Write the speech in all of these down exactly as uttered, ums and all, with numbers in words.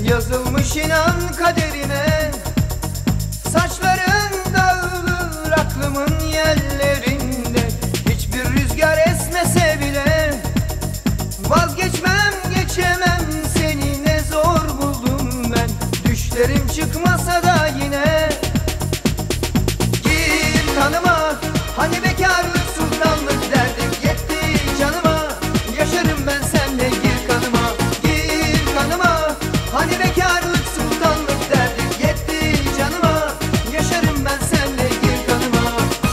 Yazılmış inan kaderime. Saçların dağılır aklımın yerlerinde. Hiçbir rüzgar esmese bile vazgeçmem, geçemem seni, ne zor buldum ben. Düşlerim çıkmasa da yine gir kanıma. Hani bekarlık sultanlık derdik yetti canıma. Yaşarım ben senle, gir kanıma, gir kanıma. Hani bekarlık sultanlık derdik yetti canıma. Yaşarım ben senle, gir kanıma.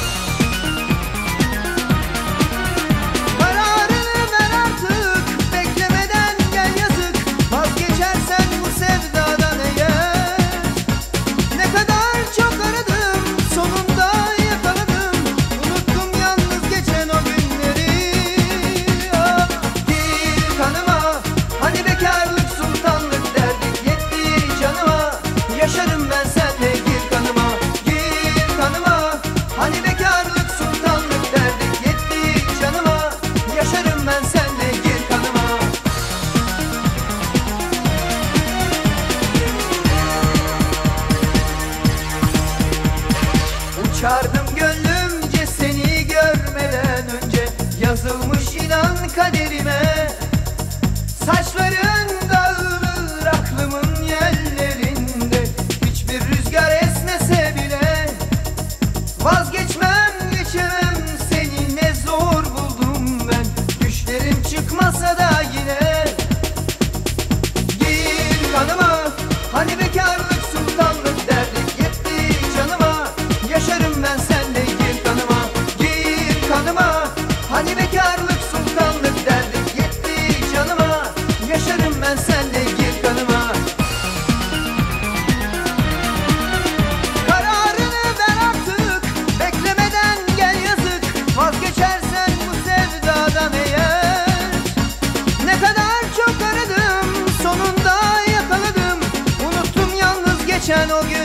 Kararını ver artık, beklemeden gel yazık. Vazgeçersen bu sevdadan eğer. Ne kadar çok aradım, sonunda yakaladım. Unuttum yalnız geçen o günleri. Ah, gir kanıma. Hani bekarlık sultanlık derdik yetti canıma. Yaşarım ben senle, gir kanıma, gir kanıma. Hani bekarlık sultanlık derdik yetti canıma. Yaşarım ben senle, gir kanıma. Uçardım gönlümce seni görmeden önce. Yazılmış inan kaderime. Saçların dağılır aklımın yerlerinde. Hiçbir rüzgar esmese bile vazgeçmem, geçemem seni, ne zor buldum ben. Düşlerim çıkmasa da yine gir kanıma. Hani bekarlık sultanlık derdik yetti canıma. Yaşarım ben senle, gir kanıma, gir kanıma. Hani bekarlık sultanlık derdik yetti canıma. Yaşarım ben senle, gir kanıma. Kararını ver artık, beklemeden gel yazık. Vazgeçersen bu sevdadan eğer. Ne kadar çok aradım, sonunda yakaladım. Unuttum yalnız geçen o gün.